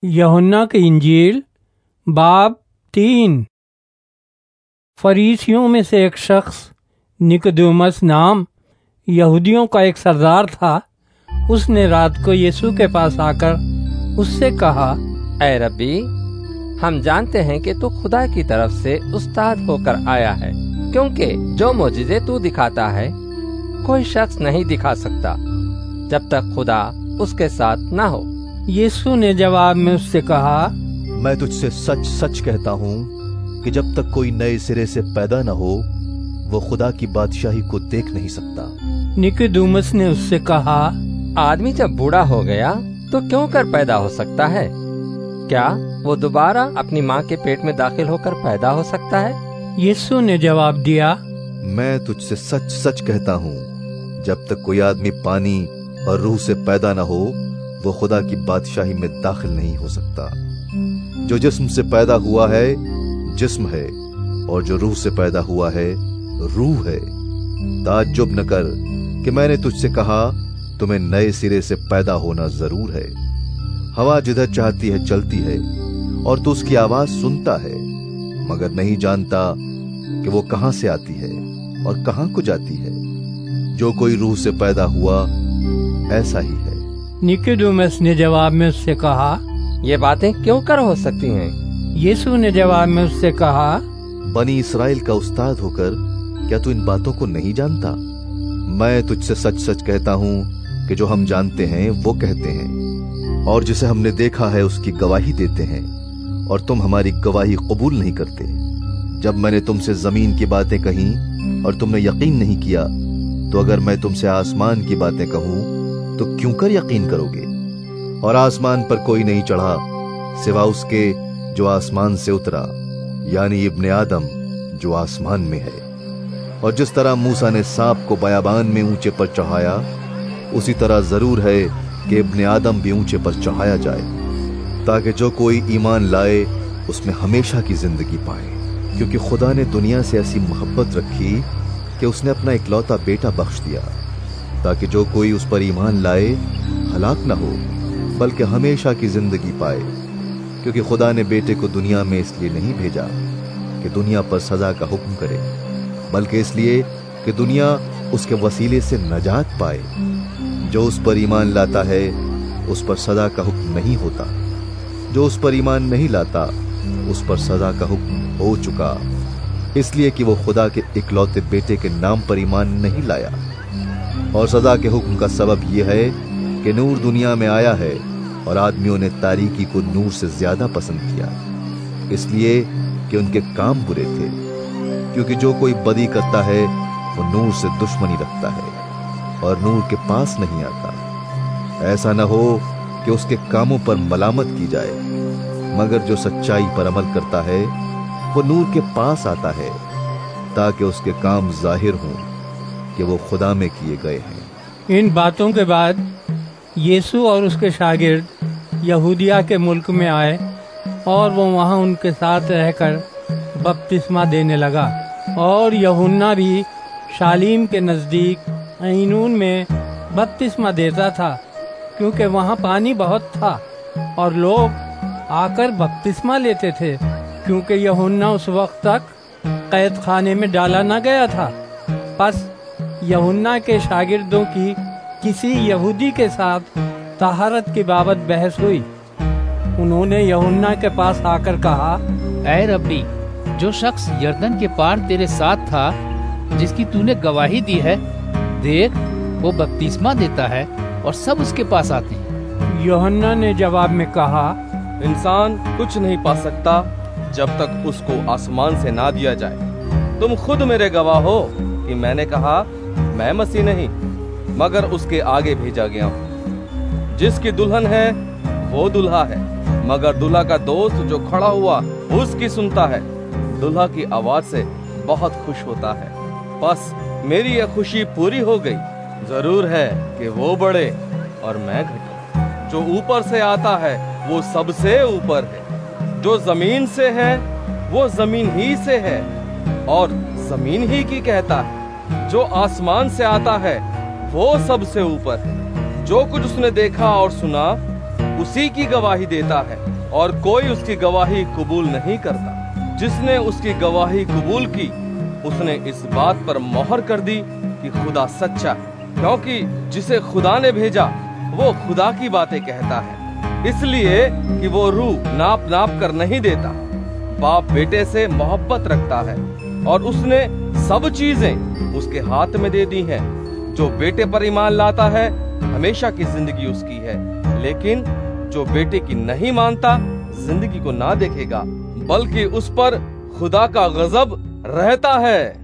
यूहन्ना की इंजील बाब 3। फरीसियों में से एक शख्स निकोदेमुस नाम यहूदियों का एक सरदार था। उसने रात को यीशु के पास आकर उससे कहा, ऐ रब्बी, हम जानते हैं कि तू खुदा की तरफ से उस्ताद होकर आया है, क्योंकि जो मौजिज़े तू दिखाता है कोई शख्स नहीं दिखा सकता जब तक खुदा उसके साथ ना हो। यीशु ने जवाब में उससे कहा, मैं तुझसे सच सच कहता हूँ कि जब तक कोई नए सिरे से पैदा न हो वो खुदा की बादशाही को देख नहीं सकता। निकोदेमुस ने उससे कहा, आदमी जब बूढ़ा हो गया तो क्यों कर पैदा हो सकता है? क्या वो दोबारा अपनी माँ के पेट में दाखिल होकर पैदा हो सकता है? यीशु ने जवाब दिया, मैं तुझसे सच सच कहता हूँ, जब तक कोई आदमी पानी और रूह से पैदा न हो वो खुदा की बादशाही में दाखिल नहीं हो सकता। जो जिस्म से पैदा हुआ है जिस्म है, और जो रूह से पैदा हुआ है रूह है। ताज्जुब न कर कि मैंने तुझसे कहा तुम्हें नए सिरे से पैदा होना जरूर है। हवा जिधर चाहती है चलती है और तू उसकी आवाज सुनता है, मगर नहीं जानता कि वो कहां से आती है और कहां को जाती है। जो कोई रूह से पैदा हुआ ऐसा ही है। निकोदेमुस ने जवाब में उससे कहा, ये बातें क्यों कर हो सकती हैं? यीशु ने जवाब में उससे कहा, बनी इसराइल का उस्ताद होकर क्या तू इन बातों को नहीं जानता? मैं तुझसे सच सच कहता हूँ कि जो हम जानते हैं वो कहते हैं, और जिसे हमने देखा है उसकी गवाही देते हैं, और तुम हमारी गवाही कबूल नहीं करते। जब मैंने तुमसे जमीन की बातें कही और तुमने यकीन नहीं किया, तो अगर मैं तुमसे आसमान की बातें कहूँ तो क्यों कर यकीन करोगे? और आसमान पर कोई नहीं चढ़ा सिवा उसके जो आसमान से उतरा, यानी इब्ने आदम जो आसमान में है। और जिस तरह मूसा ने सांप को बयाबान में ऊंचे पर चढ़ाया, उसी तरह जरूर है कि इब्ने आदम भी ऊंचे पर चढ़ाया जाए, ताकि जो कोई ईमान लाए उसमें हमेशा की जिंदगी पाए। क्योंकि खुदा ने दुनिया से ऐसी मोहब्बत रखी कि उसने अपना इकलौता बेटा बख्श दिया, ताकि जो कोई उस पर ईमान लाए हलाक न हो बल्कि हमेशा की जिंदगी पाए। क्योंकि खुदा ने बेटे को दुनिया में इसलिए नहीं भेजा कि दुनिया पर सजा का हुक्म करे, बल्कि इसलिए कि दुनिया उसके वसीले से नजात पाए। जो उस पर ईमान लाता है उस पर सजा का हुक्म नहीं होता, जो उस पर ईमान नहीं लाता उस पर सजा का हुक्म हो चुका, इसलिए कि वो खुदा के इकलौते बेटे के नाम पर ईमान नहीं लाया। और सजा के हुक्म का सबब यह है कि नूर दुनिया में आया है और आदमियों ने तारीकी को नूर से ज्यादा पसंद किया, इसलिए कि उनके काम बुरे थे। क्योंकि जो कोई बदी करता है वो नूर से दुश्मनी रखता है और नूर के पास नहीं आता। ऐसा न हो कि उसके कामों पर मलामत की जाए, मगर जो सच्चाई पर अमल करता है वो नूर के पास आता है, ताकि उसके काम जाहिर हों कि वो खुदा में किए गए हैं। इन बातों के बाद यीशु और उसके शागिर्द यहूदिया के मुल्क में आए और वो वहाँ उनके साथ रहकर बपतिस्मा देने लगा। और यूहन्ना भी शालीम के नजदीक ऐनून में बपतिस्मा देता था, क्योंकि वहाँ पानी बहुत था और लोग आकर बपतिस्मा लेते थे, क्योंकि यूहन्ना उस वक्त तक कैद खाने में डाला न गया था। बस यूहन्ना के शागिर्दों की किसी यहूदी के साथ तहारत की बाबत बहस हुई। उन्होंने यूहन्ना के पास आकर कहा, ऐ रब्बी, जो शख्स यरदन के पार तेरे साथ था, जिसकी तूने गवाही दी है, देख वो बपतिस्मा देता है और सब उसके पास आते हैं। यूहन्ना ने जवाब में कहा, इंसान कुछ नहीं पा सकता जब तक उसको आसमान से ना दिया जाए। तुम खुद मेरे गवाह हो कि मैंने कहा मैं मसीह नहीं मगर उसके आगे भेजा गया हूँ। जिसकी दुल्हन है वो दुल्हा है, मगर दुल्हा का दोस्त जो खड़ा हुआ उसकी सुनता है, दुल्हा की आवाज से बहुत खुश होता है। बस मेरी यह खुशी पूरी हो गई। जरूर है कि वो बढ़े और मैं घटूं। जो ऊपर से आता है वो सबसे ऊपर है, जो जमीन से है वो जमीन ही से है और जमीन ही की कहता है। जो आसमान से आता है वो सबसे ऊपर है। जो कुछ उसने देखा और सुना उसी की गवाही देता है, اور کوई उसकी गवाही कबूल नहीं करता। जिसने उसकी गवाही कबूल की उसने इस बात पर मोहर कर दी कि खुदा सच्चा है, क्योंकि जिसे खुदा ने भेजा वो खुदा की बातें कहता है, इसलिए कि वो रूह नाप नाप कर नहीं देता। बाप बेटे से मोहब्बत रखता है और उसने सब चीजें उसके हाथ में दे दी हैं। जो बेटे पर ईमान लाता है हमेशा की जिंदगी उसकी है, लेकिन जो बेटे की नहीं मानता जिंदगी को ना देखेगा, बल्कि उस पर खुदा का गजब रहता है।